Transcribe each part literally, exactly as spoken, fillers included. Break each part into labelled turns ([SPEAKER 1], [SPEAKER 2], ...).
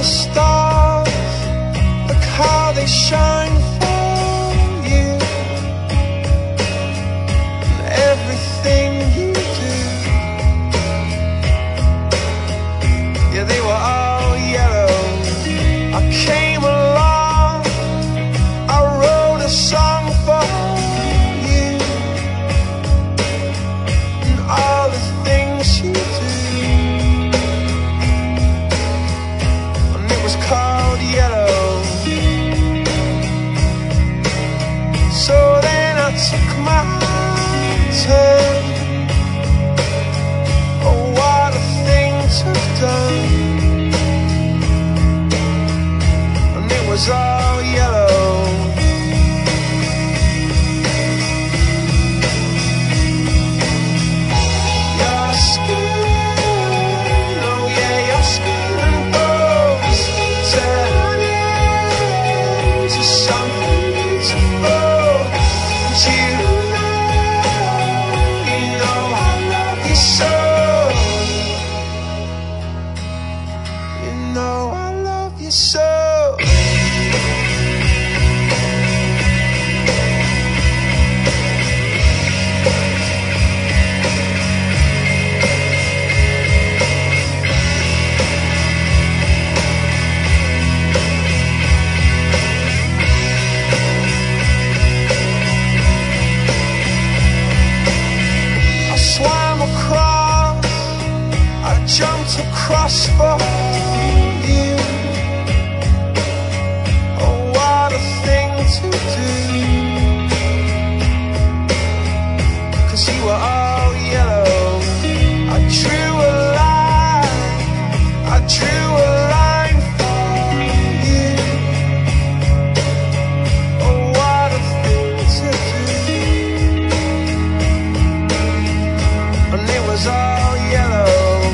[SPEAKER 1] stars, look how they shine for you, and everything you do. Yeah, they were all yellow. I came along, I wrote a song for you, and all the things you do. Called yellow. So then I took my turn. Oh, what a thing to have done. And it was all yellow. Your skin, oh yeah, your skin and bones turn into something beautiful. And you know, you know I love you so. You know I love you so. I jumped across for you. Oh, what a thing to do. 'Cause you were all yellow. I drew a line, I drew a line for you. Oh, what a thing to do. And it was all yellow.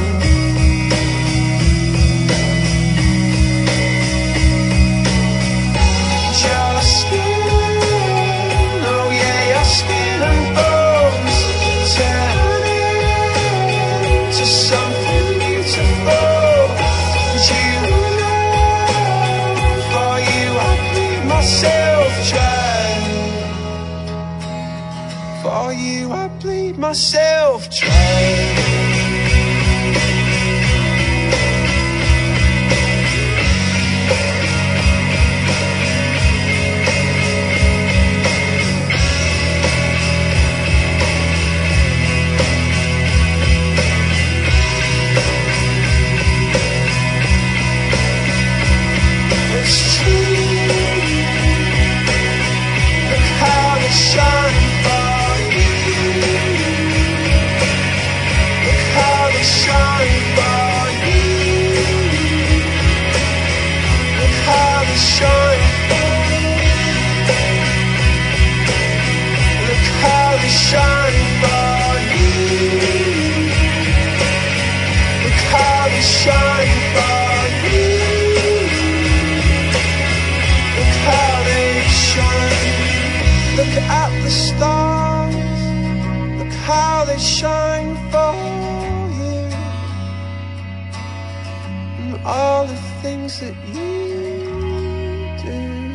[SPEAKER 1] For you I bleed myself dry. It's true. Look how they shine for you. Look how they shine for you. Look how they shine for you. Look how they shine for you. Look how they shine for you. Look how they shine. Look at the stars, look how they shine for you, and all the things that you do.